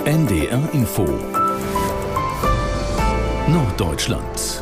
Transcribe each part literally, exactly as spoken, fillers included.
N D R Info Norddeutschland.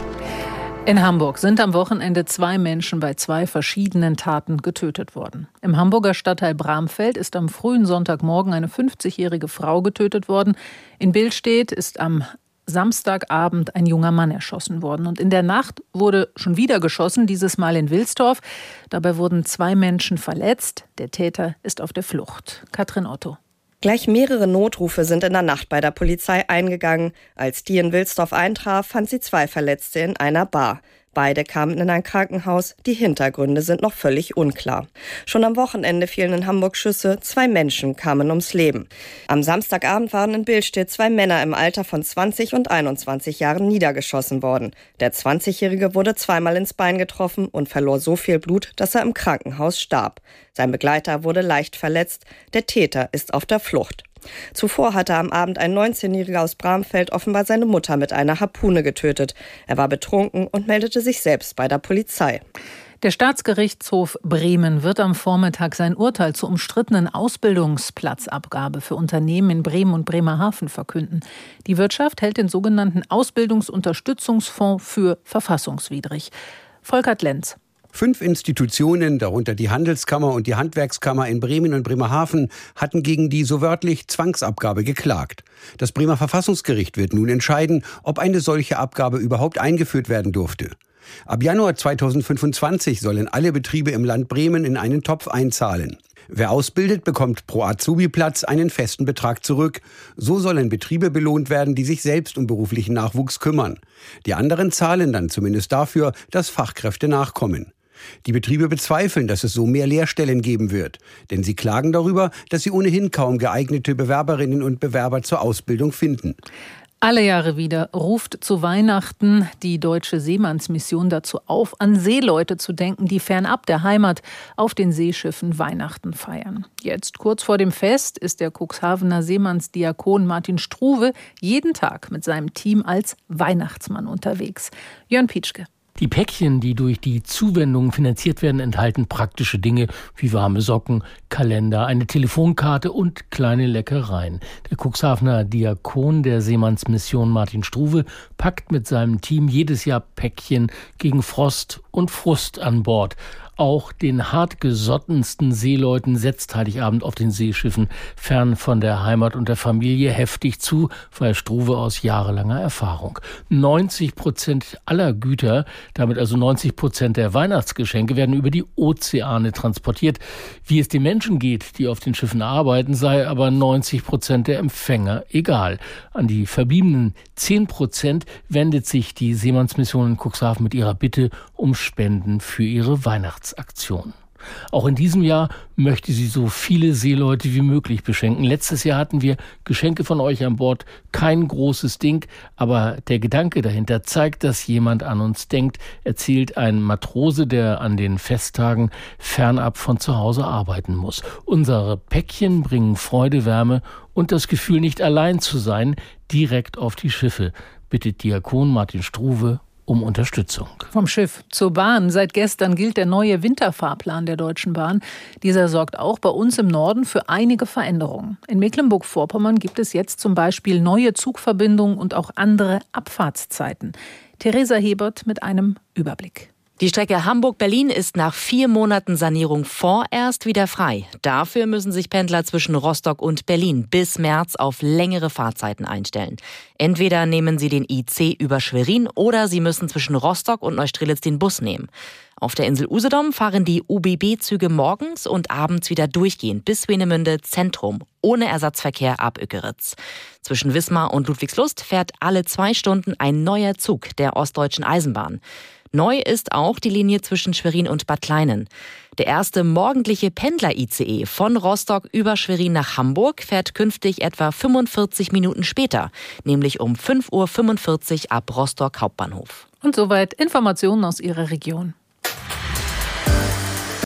In Hamburg sind am Wochenende zwei Menschen bei zwei verschiedenen Taten getötet worden. Im Hamburger Stadtteil Bramfeld ist am frühen Sonntagmorgen eine fünfzigjährige Frau getötet worden. In Billstedt ist am Samstagabend ein junger Mann erschossen worden. Und in der Nacht wurde schon wieder geschossen, dieses Mal in Wilsdorf. Dabei wurden zwei Menschen verletzt. Der Täter ist auf der Flucht. Katrin Otto. Gleich mehrere Notrufe sind in der Nacht bei der Polizei eingegangen. Als die in Wilsdorf eintraf, fand sie zwei Verletzte in einer Bar. Beide kamen in ein Krankenhaus. Die Hintergründe sind noch völlig unklar. Schon am Wochenende fielen in Hamburg Schüsse. Zwei Menschen kamen ums Leben. Am Samstagabend waren in Billstedt zwei Männer im Alter von zwanzig und einundzwanzig Jahren niedergeschossen worden. Der zwanzigjährige wurde zweimal ins Bein getroffen und verlor so viel Blut, dass er im Krankenhaus starb. Sein Begleiter wurde leicht verletzt. Der Täter ist auf der Flucht. Zuvor hatte am Abend ein neunzehnjähriger aus Bramfeld offenbar seine Mutter mit einer Harpune getötet. Er war betrunken und meldete sich selbst bei der Polizei. Der Staatsgerichtshof Bremen wird am Vormittag sein Urteil zur umstrittenen Ausbildungsplatzabgabe für Unternehmen in Bremen und Bremerhaven verkünden. Die Wirtschaft hält den sogenannten Ausbildungsunterstützungsfonds für verfassungswidrig. Volkert Lenz. Fünf Institutionen, darunter die Handelskammer und die Handwerkskammer in Bremen und Bremerhaven, hatten gegen die so wörtlich Zwangsabgabe geklagt. Das Bremer Verfassungsgericht wird nun entscheiden, ob eine solche Abgabe überhaupt eingeführt werden durfte. Ab Januar zweitausendfünfundzwanzig sollen alle Betriebe im Land Bremen in einen Topf einzahlen. Wer ausbildet, bekommt pro Azubi-Platz einen festen Betrag zurück. So sollen Betriebe belohnt werden, die sich selbst um beruflichen Nachwuchs kümmern. Die anderen zahlen dann zumindest dafür, dass Fachkräfte nachkommen. Die Betriebe bezweifeln, dass es so mehr Lehrstellen geben wird. Denn sie klagen darüber, dass sie ohnehin kaum geeignete Bewerberinnen und Bewerber zur Ausbildung finden. Alle Jahre wieder ruft zu Weihnachten die Deutsche Seemannsmission dazu auf, an Seeleute zu denken, die fernab der Heimat auf den Seeschiffen Weihnachten feiern. Jetzt, kurz vor dem Fest, ist der Cuxhavener Seemannsdiakon Martin Struve jeden Tag mit seinem Team als Weihnachtsmann unterwegs. Jörn Pietschke. Die Päckchen, die durch die Zuwendungen finanziert werden, enthalten praktische Dinge wie warme Socken, Kalender, eine Telefonkarte und kleine Leckereien. Der Cuxhavener Diakon der Seemannsmission Martin Struve packt mit seinem Team jedes Jahr Päckchen gegen Frost und Frust an Bord. Auch den hartgesottensten Seeleuten setzt Heiligabend auf den Seeschiffen fern von der Heimat und der Familie heftig zu, weil Struve aus jahrelanger Erfahrung. neunzig Prozent aller Güter, damit also neunzig Prozent der Weihnachtsgeschenke, werden über die Ozeane transportiert. Wie es den Menschen geht, die auf den Schiffen arbeiten, sei aber neunzig Prozent der Empfänger egal. An die verbliebenen zehn Prozent wendet sich die Seemannsmission in Cuxhaven mit ihrer Bitte um Spenden für ihre Weihnachtsaktion. Auch in diesem Jahr möchte sie so viele Seeleute wie möglich beschenken. Letztes Jahr hatten wir Geschenke von euch an Bord. Kein großes Ding, aber der Gedanke dahinter zeigt, dass jemand an uns denkt, erzählt ein Matrose, der an den Festtagen fernab von zu Hause arbeiten muss. Unsere Päckchen bringen Freude, Wärme und das Gefühl, nicht allein zu sein, direkt auf die Schiffe, bittet Diakon Martin Struve um Unterstützung. Vom Schiff zur Bahn. Seit gestern gilt der neue Winterfahrplan der Deutschen Bahn. Dieser sorgt auch bei uns im Norden für einige Veränderungen. In Mecklenburg-Vorpommern gibt es jetzt zum Beispiel neue Zugverbindungen und auch andere Abfahrtszeiten. Theresa Hebert mit einem Überblick. Die Strecke Hamburg-Berlin ist nach vier Monaten Sanierung vorerst wieder frei. Dafür müssen sich Pendler zwischen Rostock und Berlin bis März auf längere Fahrzeiten einstellen. Entweder nehmen sie den I C über Schwerin oder sie müssen zwischen Rostock und Neustrelitz den Bus nehmen. Auf der Insel Usedom fahren die U B B-Züge morgens und abends wieder durchgehend bis Swinemünde Zentrum, ohne Ersatzverkehr ab Ückeritz. Zwischen Wismar und Ludwigslust fährt alle zwei Stunden ein neuer Zug der Ostdeutschen Eisenbahn. Neu ist auch die Linie zwischen Schwerin und Bad Kleinen. Der erste morgendliche Pendler-I C E von Rostock über Schwerin nach Hamburg fährt künftig etwa fünfundvierzig Minuten später, nämlich um fünf Uhr fünfundvierzig ab Rostock Hauptbahnhof. Und soweit Informationen aus Ihrer Region.